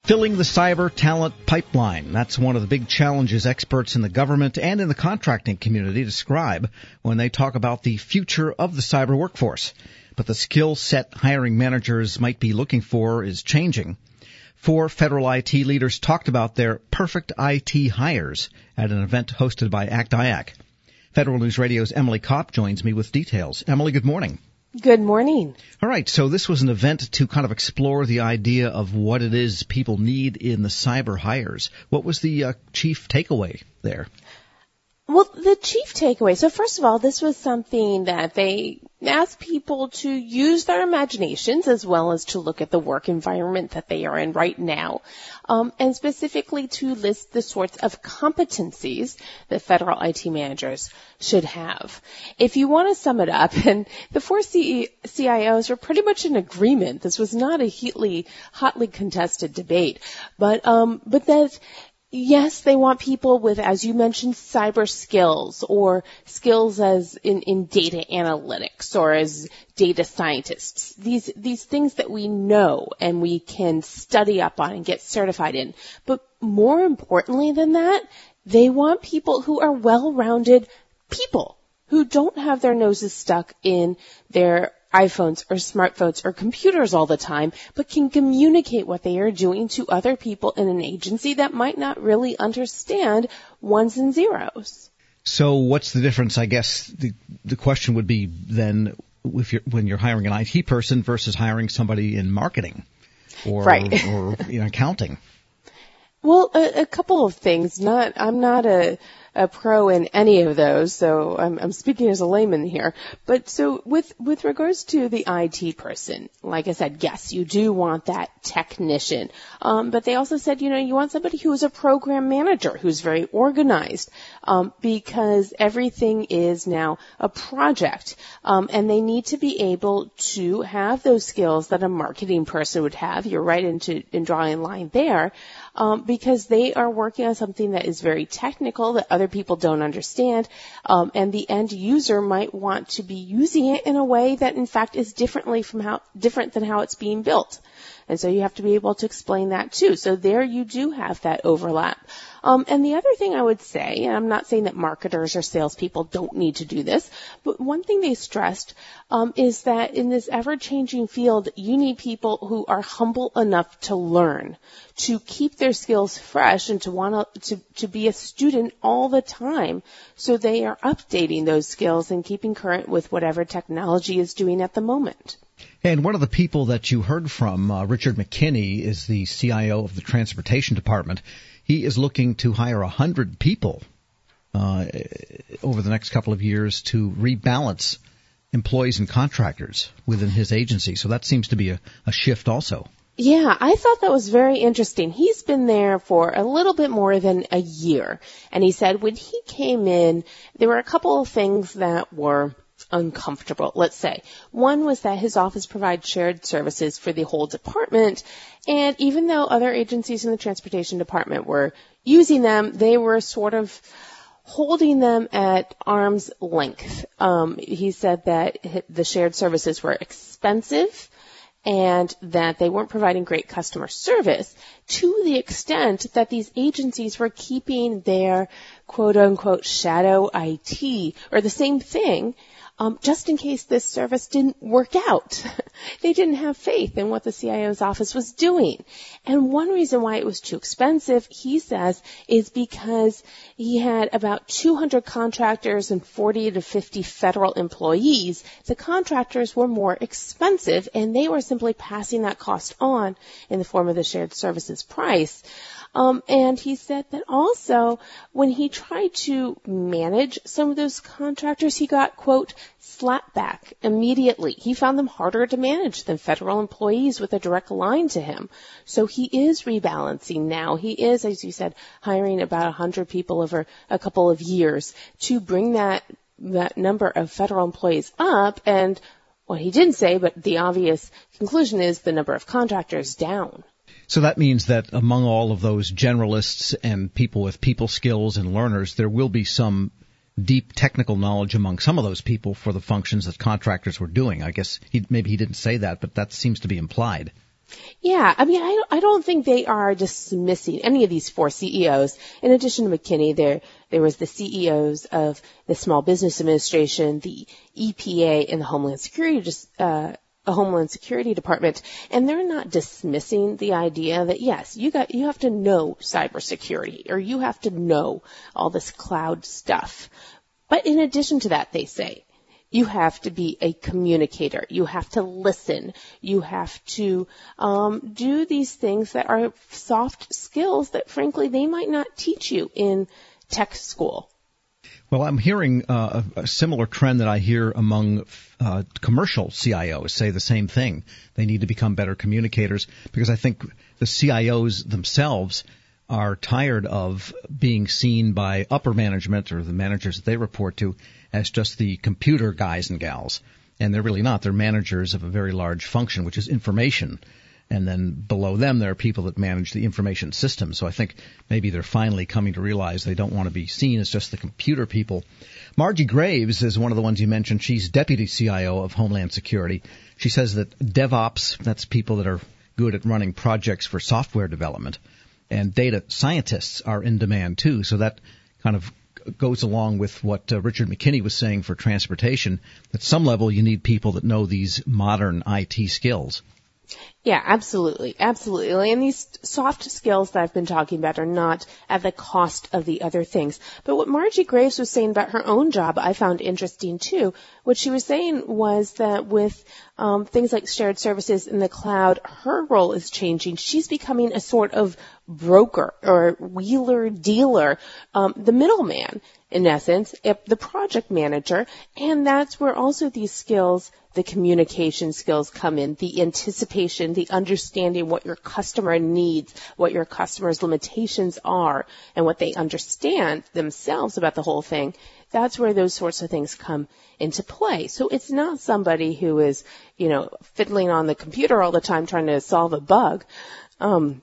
Filling the cyber talent pipeline. That's one of the big challenges experts in the government and in the contracting community describe when they talk about the future of the cyber workforce. But the skill set hiring managers might be looking for is changing. 4 federal IT leaders talked about their perfect IT hires at an event hosted by ACT-IAC. Federal News Radio's Emily Kopp joins me with details. Emily, good morning. Good morning. All right, so this was an event to kind of explore the idea of what it is people need in the cyber hires. What was the chief takeaway there? Well, the chief takeaway, so first of all, this was something that they asked people to use their imaginations as well as to look at the work environment that they are in right now, and specifically to list the sorts of competencies that federal IT managers should have. If you want to sum it up, and the 4 CIOs were pretty much in agreement. This was not a hotly contested debate, but that yes, they want people with, as you mentioned, cyber skills or skills as in data analytics or as data scientists. These things that we know and we can study up on and get certified in. But more importantly than that, they want people who are well-rounded people who don't have their noses stuck in their iPhones or smartphones or computers all the time, but can communicate what they are doing to other people in an agency that might not really understand ones and zeros. So what's the difference? I guess the question would be then when you're hiring an IT person versus hiring somebody in marketing or, right. or accounting. Well, a couple of things. I'm not a pro in any of those, so I'm speaking as a layman here. But so with regards to the IT person, like I said, yes, you do want that technician. But they also said, you want somebody who is a program manager, who's very organized, because everything is now a project. And they need to be able to have those skills that a marketing person would have. You're right in drawing a line there. Because they are working on something that is very technical that other people don't understand, and the end user might want to be using it in a way that in fact is different than how it's being built. And so you have to be able to explain that too. So there you do have that overlap. And the other thing I would say, and I'm not saying that marketers or salespeople don't need to do this, but one thing they stressed is that in this ever-changing field, you need people who are humble enough to learn, to keep their skills fresh, and to want to be a student all the time, so they are updating those skills and keeping current with whatever technology is doing at the moment. And one of the people that you heard from, Richard McKinney, is the CIO of the Transportation Department. He is looking to hire 100 people over the next couple of years to rebalance employees and contractors within his agency. So that seems to be a shift also. Yeah, I thought that was very interesting. He's been there for a little bit more than a year. And he said when he came in, there were a couple of things that were uncomfortable, let's say. One was that his office provides shared services for the whole department, and even though other agencies in the transportation department were using them, they were sort of holding them at arm's length. He said that the shared services were expensive and that they weren't providing great customer service to the extent that these agencies were keeping their quote-unquote shadow IT, or the same thing, just in case this service didn't work out. They didn't have faith in what the CIO's office was doing. And one reason why it was too expensive, he says, is because he had about 200 contractors and 40 to 50 federal employees. The contractors were more expensive, and they were simply passing that cost on in the form of the shared services price. And he said that also when he tried to manage some of those contractors, he got, quote, slapped back immediately. He found them harder to manage than federal employees with a direct line to him. So he is rebalancing now. He is, as you said, hiring about 100 people over a couple of years to bring that number of federal employees up. And what he didn't say, but the obvious conclusion is the number of contractors down. So that means that among all of those generalists and people with people skills and learners, there will be some deep technical knowledge among some of those people for the functions that contractors were doing. I guess maybe he didn't say that, but that seems to be implied. Yeah, I mean, I don't think they are dismissing any of these four CEOs. In addition to McKinney, there was the CEOs of the Small Business Administration, the EPA, and the Homeland Security Department, and they're not dismissing the idea that yes, you have to know cybersecurity, or you have to know all this cloud stuff. But in addition to that, they say, you have to be a communicator. You have to listen. You have to do these things that are soft skills that, frankly, they might not teach you in tech school. Well, I'm hearing a similar trend that I hear among commercial CIOs say the same thing. They need to become better communicators because I think the CIOs themselves are tired of being seen by upper management or the managers that they report to as just the computer guys and gals. And they're really not. They're managers of a very large function, which is information. And then below them, there are people that manage the information system. So I think maybe they're finally coming to realize they don't want to be seen as just the computer people. Margie Graves is one of the ones you mentioned. She's deputy CIO of Homeland Security. She says that DevOps, that's people that are good at running projects for software development, and data scientists are in demand too. So that kind of goes along with what Richard McKinney was saying for transportation. At some level, you need people that know these modern IT skills. Yeah, absolutely. Absolutely. And these soft skills that I've been talking about are not at the cost of the other things. But what Margie Graves was saying about her own job, I found interesting too. What she was saying was that with things like shared services in the cloud, her role is changing. She's becoming a sort of broker or wheeler dealer, the middleman, in essence, the project manager. And that's where also these skills, the communication skills, come in, the anticipation, the understanding what your customer needs, what your customer's limitations are, and what they understand themselves about the whole thing. That's where those sorts of things come into play. So it's not somebody who is, fiddling on the computer all the time trying to solve a bug. And,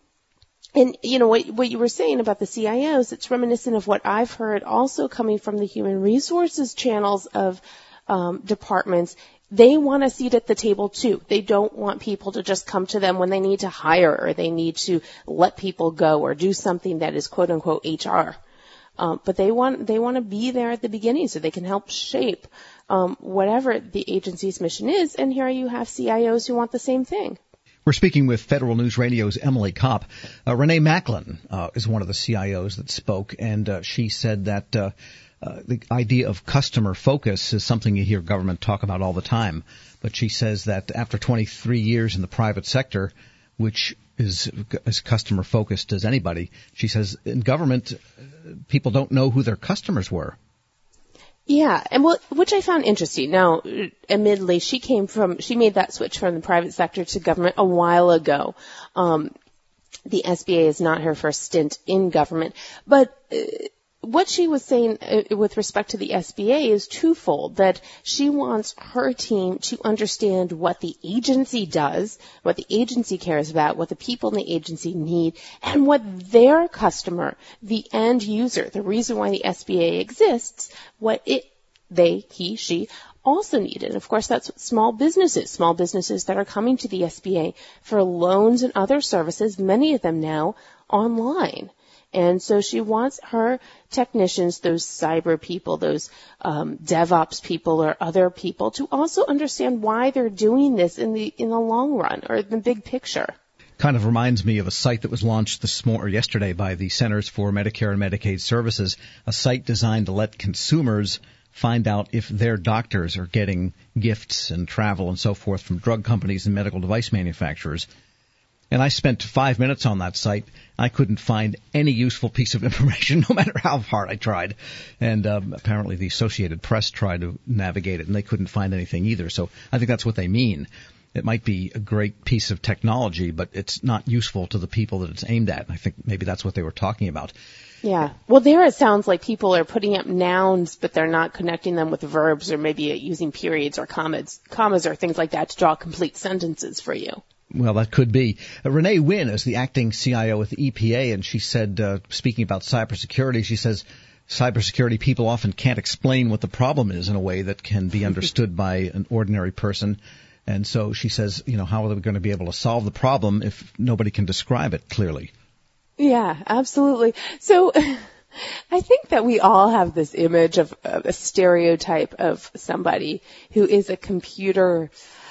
what you were saying about the CIOs, it's reminiscent of what I've heard also coming from the human resources channels of departments. They want a seat at the table too. They don't want people to just come to them when they need to hire or they need to let people go or do something that is quote unquote HR. But they want to be there at the beginning so they can help shape whatever the agency's mission is. And here you have CIOs who want the same thing. We're speaking with Federal News Radio's Emily Kopp. Renee Macklin is one of the CIOs that spoke, and she said that the idea of customer focus is something you hear government talk about all the time. But she says that after 23 years in the private sector, which is as customer focused as anybody, she says in government, people don't know who their customers were. Yeah, and which I found interesting. Now, admittedly, she made that switch from the private sector to government a while ago. The SBA is not her first stint in government, but what she was saying with respect to the SBA is twofold, that she wants her team to understand what the agency does, what the agency cares about, what the people in the agency need, and what their customer, the end user, the reason why the SBA exists, what he, she also need. And of course, that's what small businesses that are coming to the SBA for loans and other services, many of them now online. And so she wants her technicians, those cyber people, those DevOps people or other people, to also understand why they're doing this in the long run or the big picture. Kind of reminds me of a site that was launched yesterday by the Centers for Medicare and Medicaid Services, a site designed to let consumers find out if their doctors are getting gifts and travel and so forth from drug companies and medical device manufacturers. And I spent 5 minutes on that site. I couldn't find any useful piece of information, no matter how hard I tried. And apparently the Associated Press tried to navigate it, and they couldn't find anything either. So I think that's what they mean. It might be a great piece of technology, but it's not useful to the people that it's aimed at. And I think maybe that's what they were talking about. Yeah. Well, there it sounds like people are putting up nouns, but they're not connecting them with verbs or maybe using periods or commas or things like that to draw complete sentences for you. Well, that could be. Renee Wynn is the acting CIO at the EPA, and she said, speaking about cybersecurity, she says cybersecurity people often can't explain what the problem is in a way that can be understood by an ordinary person. And so she says, how are they going to be able to solve the problem if nobody can describe it clearly? Yeah, absolutely. So I think that we all have this image of a stereotype of somebody who is a computer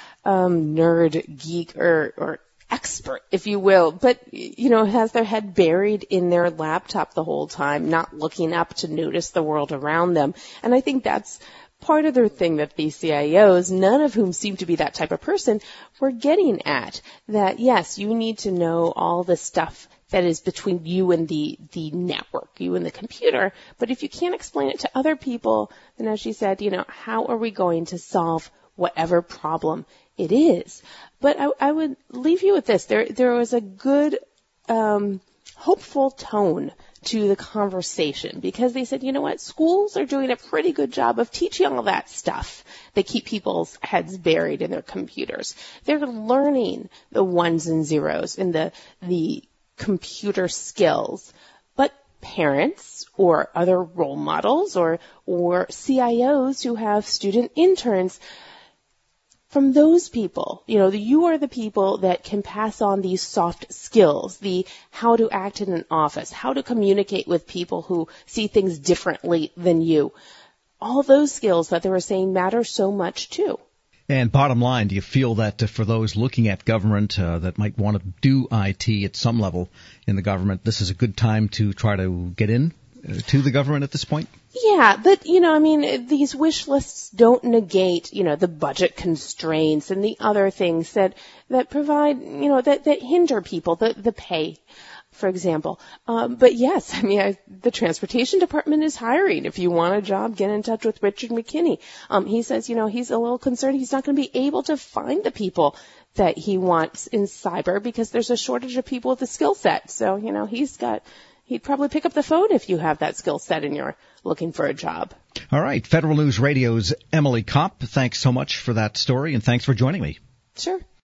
nerd, geek, or expert, if you will, but, has their head buried in their laptop the whole time, not looking up to notice the world around them. And I think that's part of the thing that these CIOs, none of whom seem to be that type of person, were getting at. That, yes, you need to know all the stuff that is between you and the network, you and the computer, but if you can't explain it to other people, then as she said, how are we going to solve whatever problem it is? But I would leave you with this. There was a good, hopeful tone to the conversation because they said, schools are doing a pretty good job of teaching all that stuff that keep people's heads buried in their computers. They're learning the ones and zeros and the computer skills. But parents or other role models or CIOs who have student interns, from those people, you are the people that can pass on these soft skills, the how to act in an office, how to communicate with people who see things differently than you. All those skills that they were saying matter so much too. And bottom line, do you feel that for those looking at government that might want to do IT at some level in the government, this is a good time to try to get in to the government at this point? Yeah, but, these wish lists don't negate, the budget constraints and the other things that provide, that hinder people, the pay, for example. But yes, the transportation department is hiring. If you want a job, get in touch with Richard McKinney. He says, he's a little concerned he's not going to be able to find the people that he wants in cyber because there's a shortage of people with the skill set. So, he'd probably pick up the phone if you have that skill set and you're looking for a job. All right. Federal News Radio's Emily Kopp, thanks so much for that story, and thanks for joining me. Sure.